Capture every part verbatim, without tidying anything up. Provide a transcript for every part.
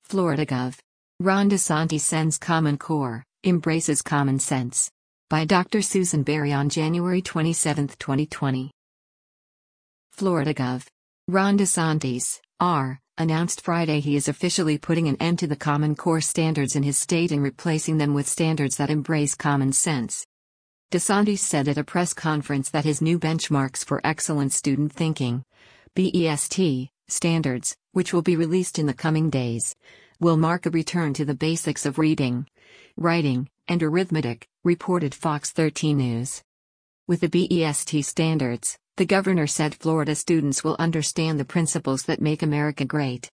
Florida Gov. Ron DeSantis sends Common Core, embraces common sense. By Doctor Susan Berry on January twenty-seventh, twenty twenty. Florida Gov. Ron DeSantis, R., announced Friday he is officially putting an end to the Common Core standards in his state and replacing them with standards that embrace common sense. DeSantis said at a press conference that his new benchmarks for excellent student thinking, B E S T, standards, which will be released in the coming days, will mark a return to the basics of reading, writing, and arithmetic, reported Fox thirteen News. With the B E S T standards, the governor said Florida students will understand the principles that make America great.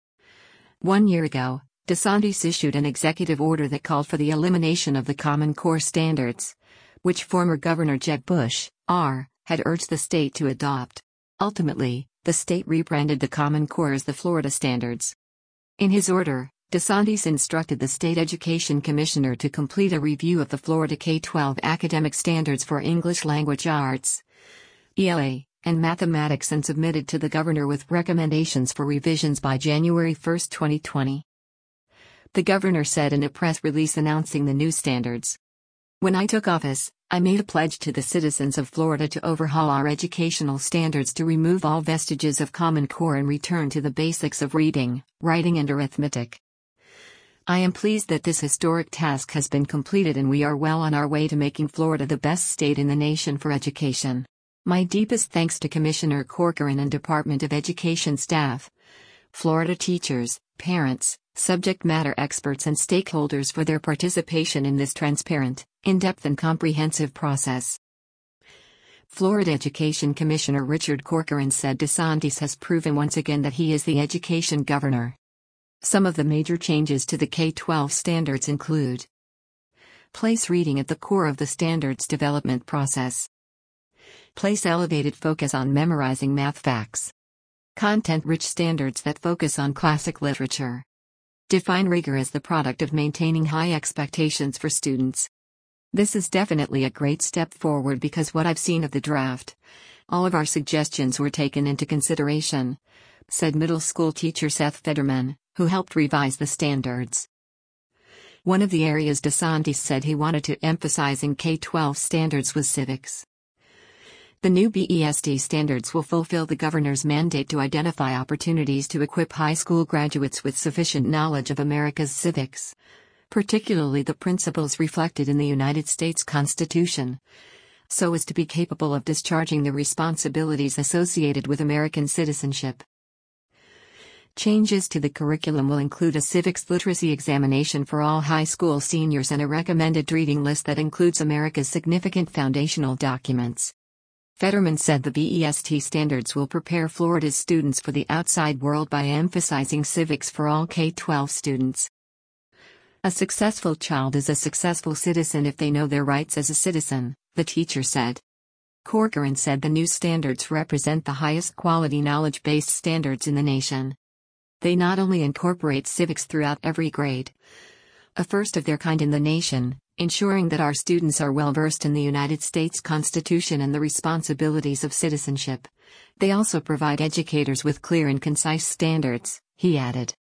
One year ago, DeSantis issued an executive order that called for the elimination of the Common Core standards, which former Governor Jeb Bush, R., had urged the state to adopt. Ultimately, the state rebranded the Common Core as the Florida Standards. In his order, DeSantis instructed the state education commissioner to complete a review of the Florida K twelve academic standards for English language arts, E L A, and mathematics and submitted to the governor with recommendations for revisions by January first, twenty twenty. The governor said in a press release announcing the new standards. When I took office, I made a pledge to the citizens of Florida to overhaul our educational standards to remove all vestiges of Common Core and return to the basics of reading, writing and arithmetic. I am pleased that this historic task has been completed and we are well on our way to making Florida the best state in the nation for education. My deepest thanks to Commissioner Corcoran and Department of Education staff, Florida teachers, parents, subject matter experts and stakeholders for their participation in this transparent, in-depth and comprehensive process. Florida Education Commissioner Richard Corcoran said DeSantis has proven once again that he is the education governor. Some of the major changes to the K twelve standards include: place reading at the core of the standards development process. Place elevated focus on memorizing math facts. Content-rich standards that focus on classic literature. Define rigor as the product of maintaining high expectations for students. This is definitely a great step forward because what I've seen of the draft, all of our suggestions were taken into consideration, said middle school teacher Seth Federman, who helped revise the standards. One of the areas DeSantis said he wanted to emphasize in K twelve standards was civics. The new B E S T standards will fulfill the governor's mandate to identify opportunities to equip high school graduates with sufficient knowledge of America's civics, particularly the principles reflected in the United States Constitution, so as to be capable of discharging the responsibilities associated with American citizenship. Changes to the curriculum will include a civics literacy examination for all high school seniors and a recommended reading list that includes America's significant foundational documents. Federman said the B E S T standards will prepare Florida's students for the outside world by emphasizing civics for all K twelve students. A successful child is a successful citizen if they know their rights as a citizen, the teacher said. Corcoran said the new standards represent the highest quality knowledge-based standards in the nation. They not only incorporate civics throughout every grade, a first of their kind in the nation, ensuring that our students are well versed in the United States Constitution and the responsibilities of citizenship. They also provide educators with clear and concise standards, he added.